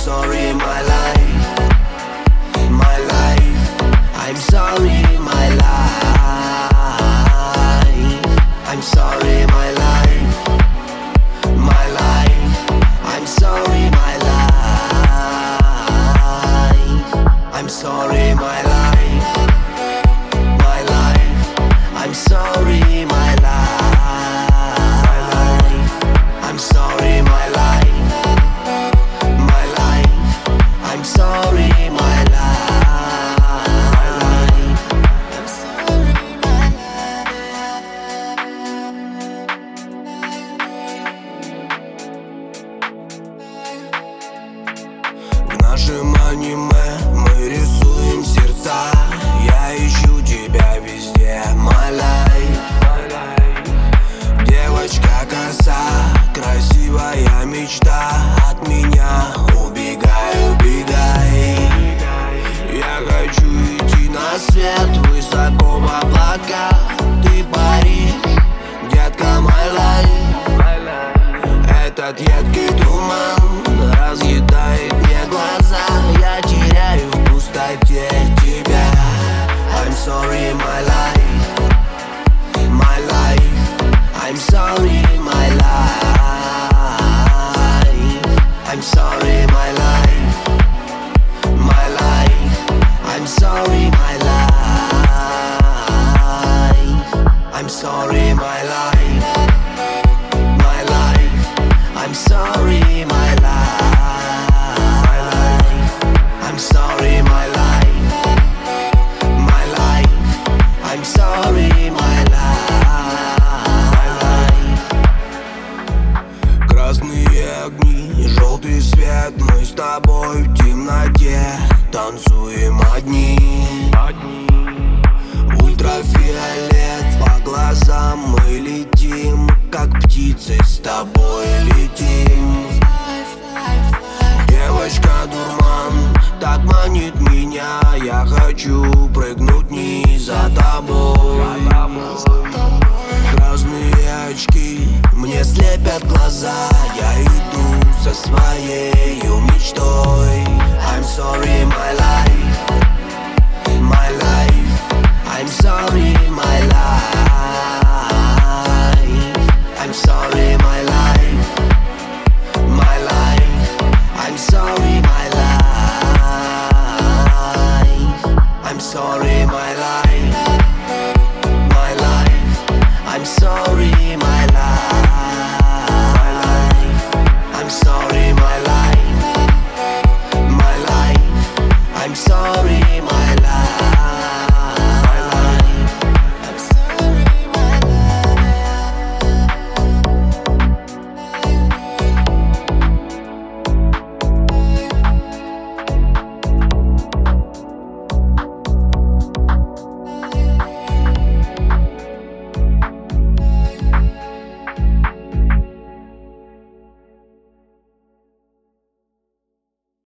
sorry, my life, my life. I'm sorry, my life. I'm sorry, my life, my life. I'm sorry, my life. I'm sorry, my life, my life. I'm sorry, my life. I'm sorry, my life, my life. I'm sorry, my life. I'm sorry, my life. В нашем аниме мы рисуем сердца. Я ищу тебя везде, my life. Девочка коса, красивая мечта. От меня убегай, убегай. Я хочу идти на свет высоко в облака. Ты Париж, детка, my life. Этот едкий туман разъедает мне глаза. Я теряю в пустоте тебя. I'm sorry, my life, my life. I'm sorry, my life. I'm sorry, my life, my life. I'm sorry, my life. I'm sorry, my life, my life. I'm sorry, my life. I'm sorry, my life, my life. I'm sorry, my life. Красные огни, желтый свет. Мы с тобой в темноте танцуем одни. Ультрафиолет по глазам. Мы летим, как птицы, с тобой летим. Девочка, дурман так манит меня. Я хочу прыгнуть вниз за тобой. Красные очки мне слепят глаза. Я иду